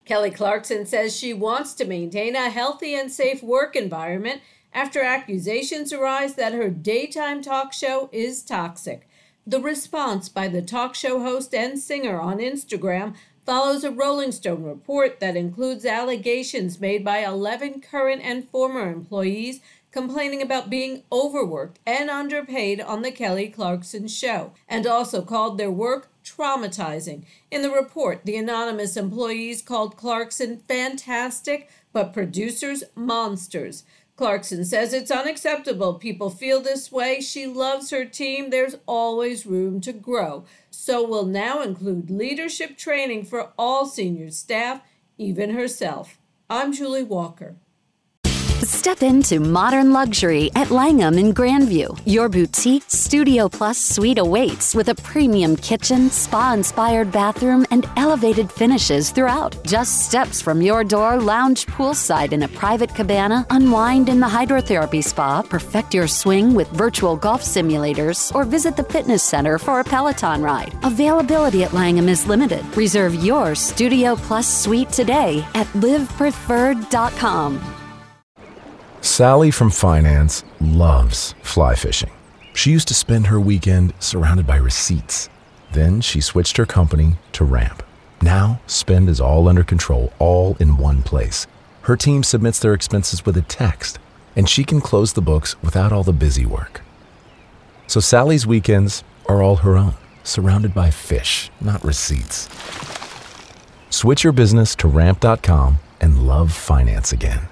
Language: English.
Kelly Clarkson says she wants to maintain a healthy and safe work environment after accusations arise that her daytime talk show is toxic. The response by the talk show host and singer on Instagram follows a Rolling Stone report that includes allegations made by 11 current and former employees complaining about being overworked and underpaid on the Kelly Clarkson show, and also called their work traumatizing. In the report, the anonymous employees called Clarkson fantastic, but producers monsters. Clarkson says it's unacceptable people feel this way. She loves her team. There's always room to grow. So will now include leadership training for all senior staff, even herself. I'm Julie Walker. Step into modern luxury at Langham in Grandview. Your boutique Studio Plus suite awaits with a premium kitchen, spa-inspired bathroom, and elevated finishes throughout. Just steps from your door, lounge poolside in a private cabana, unwind in the hydrotherapy spa, perfect your swing with virtual golf simulators, or visit the fitness center for a Peloton ride. Availability at Langham is limited. Reserve your Studio Plus suite today at livepreferred.com. Sally from finance loves fly fishing. She used to spend her weekend surrounded by receipts. Then she switched her company to Ramp. Now, spend is all under control, all in one place. Her team submits their expenses with a text, and she can close the books without all the busy work. So Sally's weekends are all her own, surrounded by fish, not receipts. Switch your business to Ramp.com and love finance again.